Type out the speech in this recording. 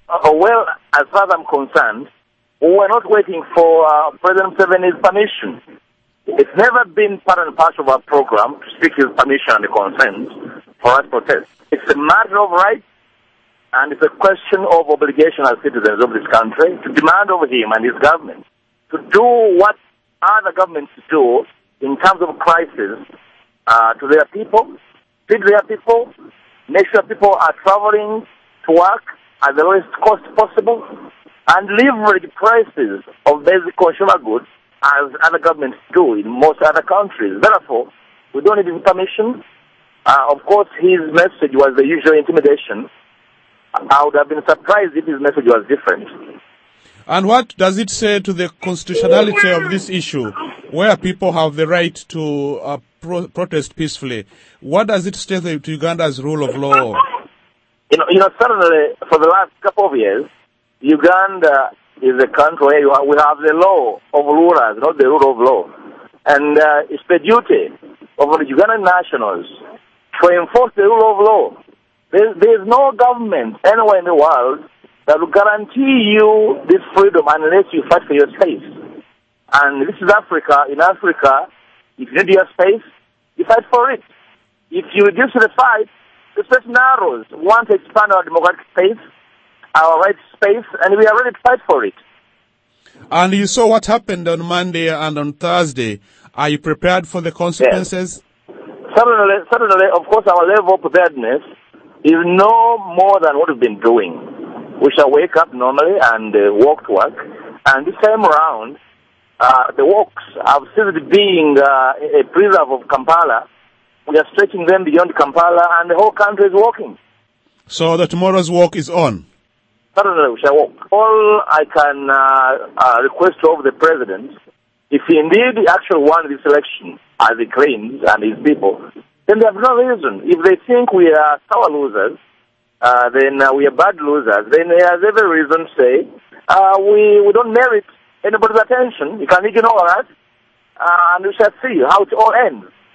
Well, as far as I'm concerned, we're not waiting for President Museveni's permission. It's never been part and parcel of our program to seek his permission and consent for us to protest. It's a matter of right, and it's a question of obligation as citizens of this country to demand of him and his government to do what other governments do in terms of crisis to their people, feed their people, make sure people are traveling to work at the lowest cost possible, and leverage prices of basic consumer goods as other governments do in most other countries. Therefore, we don't need his permission. Of course, his message was the usual intimidation. I would have been surprised if his message was different. And what does it say to the constitutionality of this issue, where people have the right to protest peacefully? What does it say to Uganda's rule of law? Certainly, for the last couple of years, Uganda is a country where we have the law of rulers, not the rule of law. And it's the duty of the Ugandan nationals to enforce the rule of law. There is no government anywhere in the world that will guarantee you this freedom unless you fight for your space. And this is Africa. In Africa, if you need your space, you fight for it. If you reduce the fight, the space narrows. We want to expand our democratic space, our right space, and we are ready to fight for it. And you saw what happened on Monday and on Thursday. Are you prepared for the consequences? Yes. Certainly, of course, our level of preparedness is no more than what we've been doing. We shall wake up normally and walk to work. And this time around, the walks have ceased being a preserve of Kampala. We are stretching them beyond Kampala, and the whole country is walking. So the tomorrow's walk is on? Certainly, we shall walk. All I can request of the president, if he indeed actually won this election, as he claims, and his people, then they have no reason. If they think we are sour losers, then we are bad losers, then he has every reason to say, we don't merit anybody's attention. You can ignore us, and we shall see how it all ends.